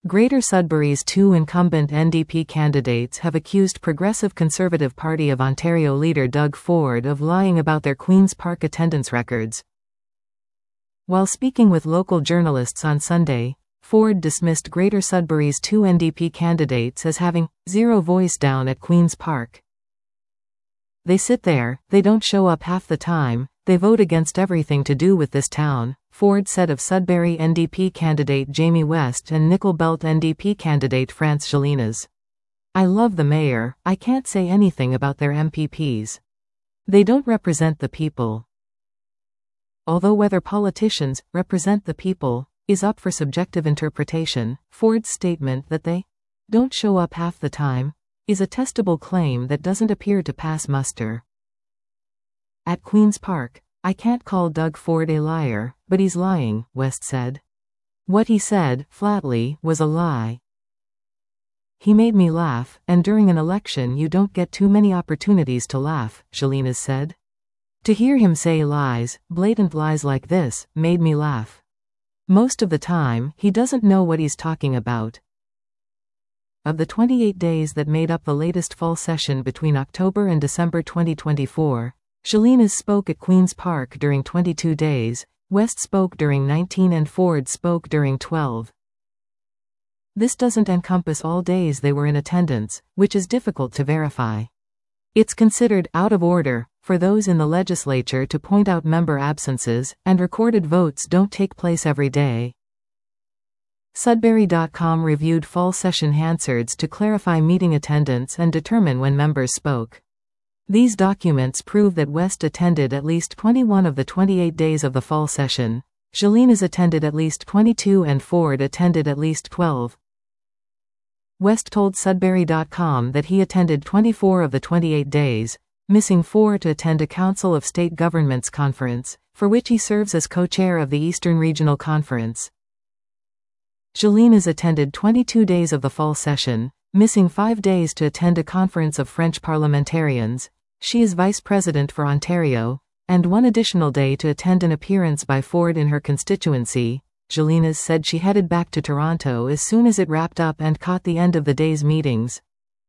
Greater Sudbury's two incumbent NDP candidates have accused Progressive Conservative Party of Ontario leader Doug Ford of lying about their Queen's Park attendance records. While speaking with local journalists on Sunday, Ford dismissed Greater Sudbury's two NDP candidates as having zero voice down at Queen's Park. "They sit there, they don't show up half the time, they vote against everything to do with this town," Ford said of Sudbury NDP candidate Jamie West and Nickel Belt NDP candidate France Gélinas. "I love the mayor, I can't say anything about their MPPs. They don't represent the people." Although whether politicians represent the people is up for subjective interpretation, Ford's statement that they don't show up half the time is a testable claim that doesn't appear to pass muster. At Queen's Park, "I can't call Doug Ford a liar, but he's lying," West said. "What he said, flatly, was a lie. He made me laugh, and during an election you don't get too many opportunities to laugh," Gélinas said. "To hear him say lies, blatant lies like this, made me laugh. Most of the time, he doesn't know what he's talking about." Of the 28 days that made up the latest fall session between October and December 2024, Gélinas spoke at Queen's Park during 22 days, West spoke during 19 and Ford spoke during 12. This doesn't encompass all days they were in attendance, which is difficult to verify. It's considered out of order for those in the legislature to point out member absences, and recorded votes don't take place every day. Sudbury.com reviewed fall session Hansards to clarify meeting attendance and determine when members spoke. These documents prove that West attended at least 21 of the 28 days of the fall session, Gélinas attended at least 22 and Ford attended at least 12. West told Sudbury.com that he attended 24 of the 28 days, missing 4 to attend a Council of State Governments conference, for which he serves as co-chair of the Eastern Regional Conference. Gélinas attended 22 days of the fall session, missing 5 days to attend a conference of French parliamentarians. She is vice president for Ontario, and 1 additional day to attend an appearance by Ford in her constituency. Gélinas said she headed back to Toronto as soon as it wrapped up and caught the end of the day's meetings.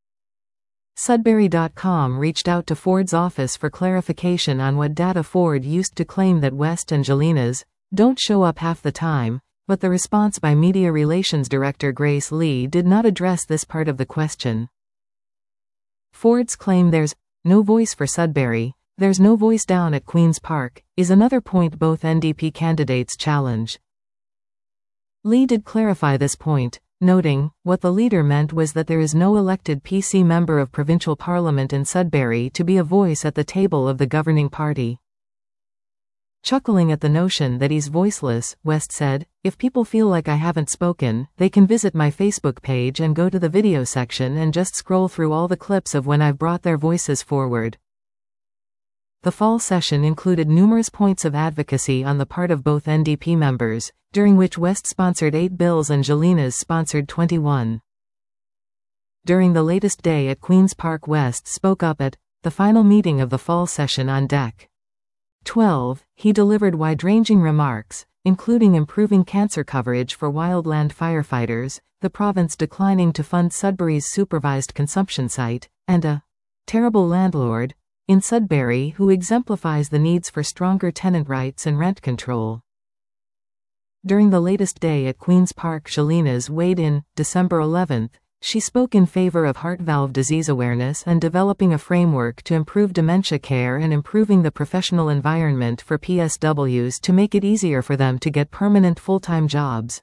Sudbury.com reached out to Ford's office for clarification on what data Ford used to claim that West and Gélinas don't show up half the time, but the response by Media Relations Director Grace Lee did not address this part of the question. Ford's claim there's no voice for Sudbury, there's no voice down at Queen's Park, is another point both NDP candidates challenge. Lee did clarify this point, noting, what the leader meant was that there is no elected PC member of provincial parliament in Sudbury to be a voice at the table of the governing party. Chuckling at the notion that he's voiceless, West said, "If people feel like I haven't spoken, they can visit my Facebook page and go to the video section and just scroll through all the clips of when I've brought their voices forward." The fall session included numerous points of advocacy on the part of both NDP members, during which West sponsored 8 bills and Gélinas sponsored 21. During the latest day at Queen's Park, West spoke up at the final meeting of the fall session on Deck 12. He delivered wide-ranging remarks, including improving cancer coverage for wildland firefighters, the province declining to fund Sudbury's supervised consumption site, and a terrible landlord in Sudbury who exemplifies the needs for stronger tenant rights and rent control. During the latest day at Queen's Park, Gélinas weighed in. December 11, she spoke in favor of heart valve disease awareness and developing a framework to improve dementia care and improving the professional environment for PSWs to make it easier for them to get permanent full-time jobs.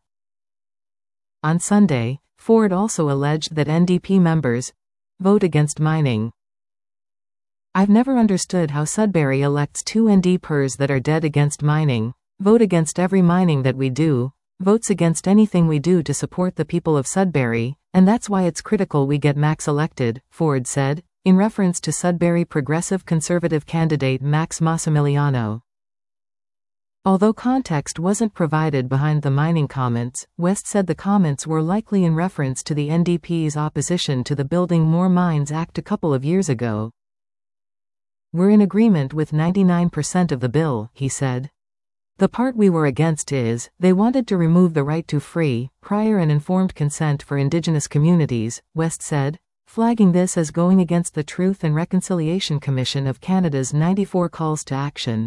On Sunday, Ford also alleged that NDP members vote against mining. "I've never understood how Sudbury elects 2 NDPers that are dead against mining, vote against every mining that we do, votes against anything we do to support the people of Sudbury, and that's why it's critical we get Max elected," Ford said, in reference to Sudbury Progressive Conservative candidate Max Massimiliano. Although context wasn't provided behind the mining comments, West said the comments were likely in reference to the NDP's opposition to the Building More Mines Act a couple of years ago. "We're in agreement with 99% of the bill," he said. The part we were against is, they wanted to remove the right to free, prior and informed consent for Indigenous communities, West said, flagging this as going against the Truth and Reconciliation Commission of Canada's 94 calls to action.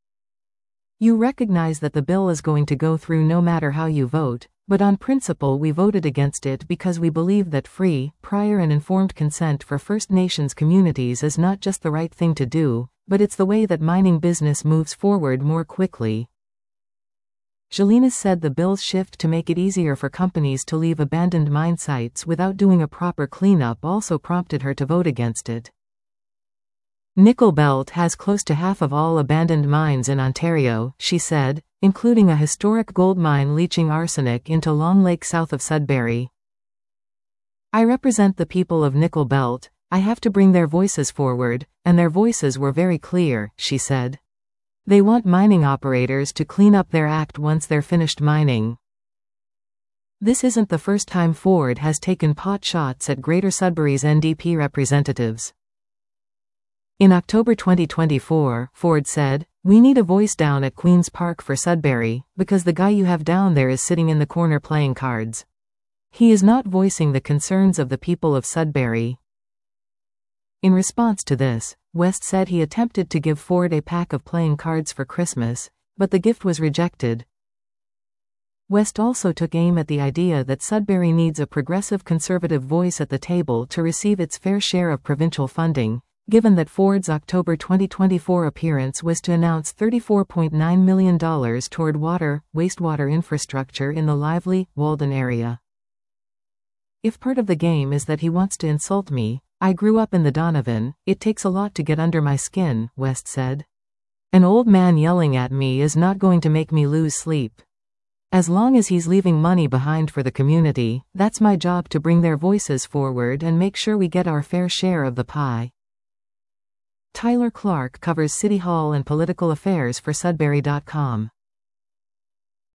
You recognize that the bill is going to go through no matter how you vote, but on principle we voted against it because we believe that free, prior and informed consent for First Nations communities is not just the right thing to do, but it's the way that mining business moves forward more quickly. Gélinas said the bill's shift to make it easier for companies to leave abandoned mine sites without doing a proper cleanup also prompted her to vote against it. Nickel Belt has close to half of all abandoned mines in Ontario, she said, including a historic gold mine leaching arsenic into Long Lake south of Sudbury. I represent the people of Nickel Belt. I have to bring their voices forward, and their voices were very clear, she said. They want mining operators to clean up their act once they're finished mining. This isn't the first time Ford has taken pot shots at Greater Sudbury's NDP representatives. In October 2024, Ford said, "We need a voice down at Queen's Park for Sudbury, because the guy you have down there is sitting in the corner playing cards. He is not voicing the concerns of the people of Sudbury." In response to this, West said he attempted to give Ford a pack of playing cards for Christmas, but the gift was rejected. West also took aim at the idea that Sudbury needs a progressive conservative voice at the table to receive its fair share of provincial funding, given that Ford's October 2024 appearance was to announce $34.9 million toward water, wastewater infrastructure in the lively, Walden area. If part of the game is that he wants to insult me, I grew up in the Donovan, it takes a lot to get under my skin, West said. An old man yelling at me is not going to make me lose sleep. As long as he's leaving money behind for the community, that's my job to bring their voices forward and make sure we get our fair share of the pie. Tyler Clark covers City Hall and political affairs for Sudbury.com.